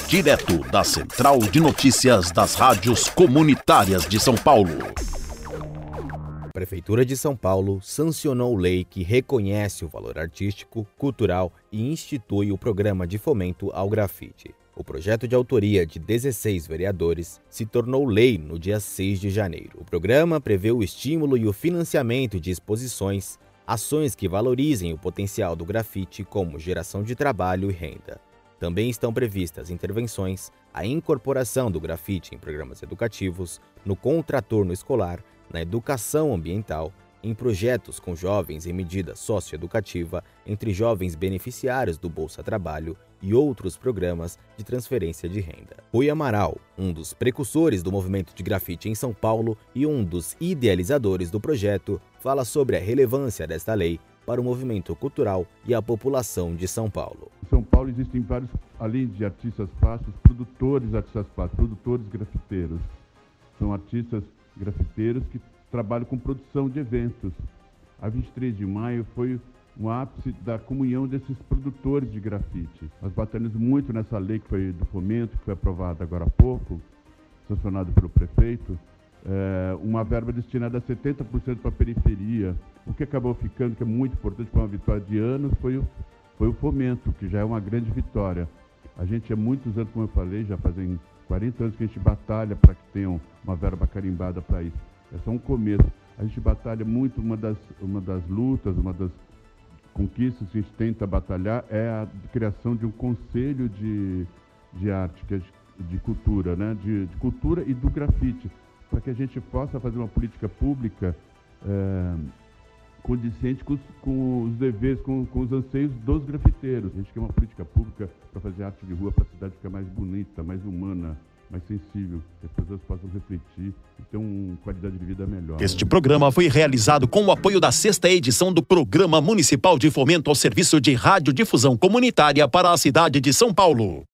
direto da Central de Notícias das Rádios Comunitárias de São Paulo. A Prefeitura de São Paulo sancionou lei que reconhece o valor artístico, cultural e institui o Programa de Fomento ao Grafite. O projeto de autoria de 16 vereadores se tornou lei no dia 6 de janeiro. O programa prevê o estímulo e o financiamento de exposições, ações que valorizem o potencial do grafite como geração de trabalho e renda. Também estão previstas intervenções à incorporação do grafite em programas educativos, no contraturno escolar, na educação ambiental, em projetos com jovens em medida socioeducativa, entre jovens beneficiários do Bolsa Trabalho e outros programas de transferência de renda. Rui Amaral, um dos precursores do movimento de grafite em São Paulo e um dos idealizadores do projeto, fala sobre a relevância desta lei para o movimento cultural e a população de São Paulo. Em São Paulo existem vários, além de artistas plásticos, produtores de artistas plásticos, produtores grafiteiros. São artistas grafiteiros que trabalham com produção de eventos. A 23 de maio foi um ápice da comunhão desses produtores de grafite. Nós batalhamos muito nessa lei que foi do fomento, que foi aprovada agora há pouco, sancionada pelo prefeito, uma verba destinada a 70% para a periferia. O que acabou ficando, que é muito importante, foi uma vitória de anos, foi o fomento, que já é uma grande vitória. A gente há muitos anos, como eu falei, já fazem 40 anos que a gente batalha para que tenham uma verba carimbada para isso. É só um começo. A gente batalha muito, uma das lutas, uma das conquistas que a gente tenta batalhar é a criação de um conselho de arte, de cultura, né? de cultura e do grafite, para que a gente possa fazer uma política pública condizente com os deveres, com os anseios dos grafiteiros. A gente quer uma política pública para fazer arte de rua, para a cidade ficar mais bonita, mais humana, mais sensível, que as pessoas possam refletir e ter uma qualidade de vida melhor. Este programa foi realizado com o apoio da 6ª edição do Programa Municipal de Fomento ao Serviço de Radiodifusão Comunitária para a cidade de São Paulo.